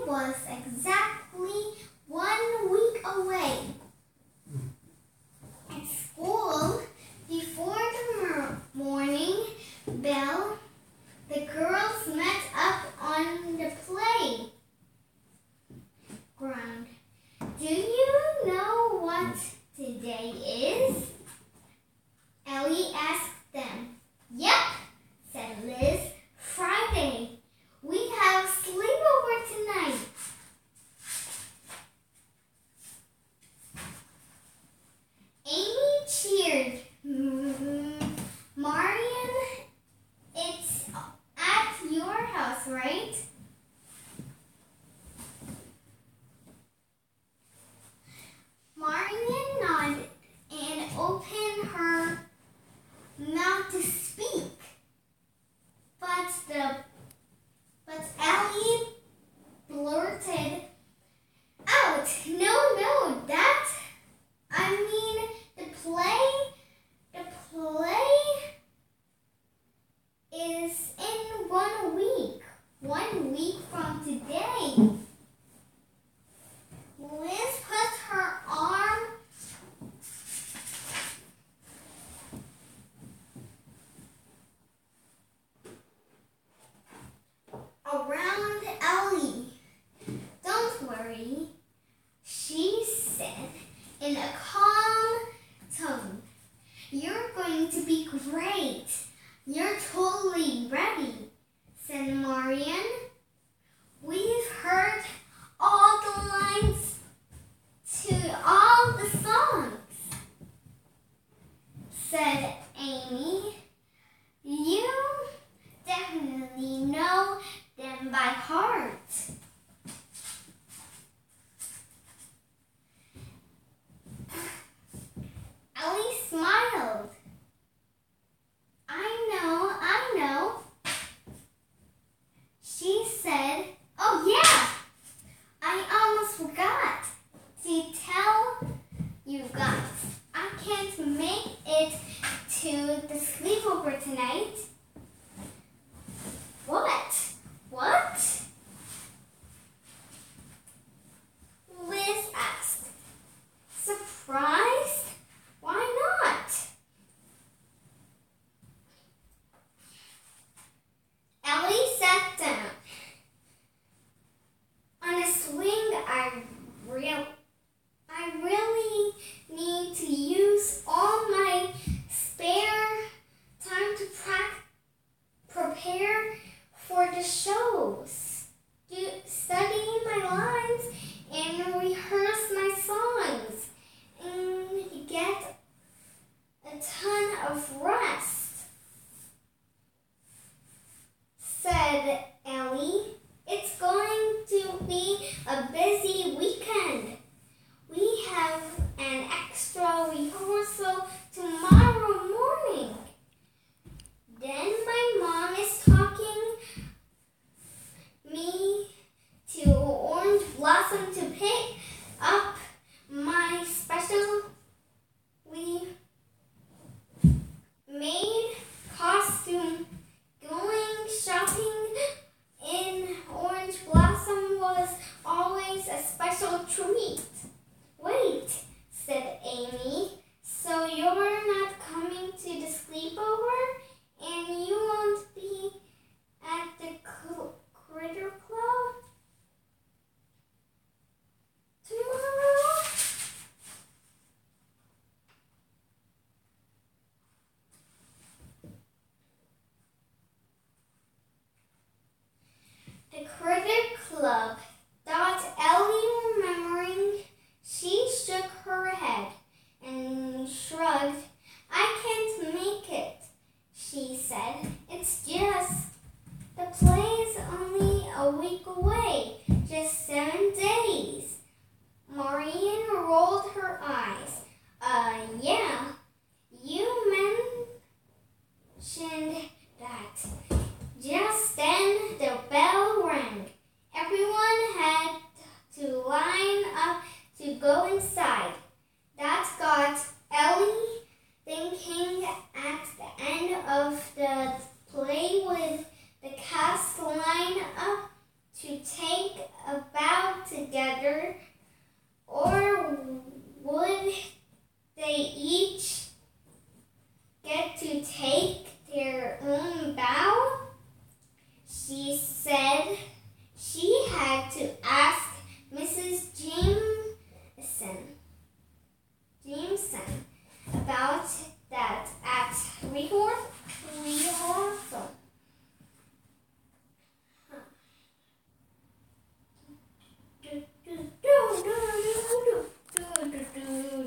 was exactly 1 week away. At school, before the morning bell, the girls met up on the playground. Do you know what today is? Ellie asked them. Yep, said Liz. Friday. We have sleepover tonight. Amy cheered. Marian, it's at your house, right? Marian nodded and opened her mouth to speak. But Ellie blurted out, No, that, I mean, the play is in 1 week. 1 week from today. Liz put her arm around Ellie. Don't worry, she said in a calm tone. You're going to be great. You're totally ready, said Marian. We've heard all the lines to all the songs, said Amy. You definitely know them by heart. Ellie smiled. I know, she said. Oh yeah, I almost forgot to tell you guys. I can't make it to the sleepover tonight. What? Liz asked. Surprised? Why not? Ellie sat down. On a swing, I really need to use all my spare time to prepare for the shows, study my lines, and rehearse my songs, and get a ton of rest, said Ellie. It's going to be a busy weekend. We have an extra rehearsal tomorrow morning. Then my mom is talking me to Orange Blossom to pick up my specially made costume. Going shopping in Orange Blossom was always a special treat. Wait, said Amy, so you're not coming to the sleepover? And you won't be at the Critter Club tomorrow? The Critter Club, thought Ellie, remembering. She shook her head and shrugged. I can't make it, she said. It's just, the play is only a week away, just 7 days. Marian rolled her eyes. Yeah, you mentioned that. Just then the bell rang. Everyone had to line up to go inside.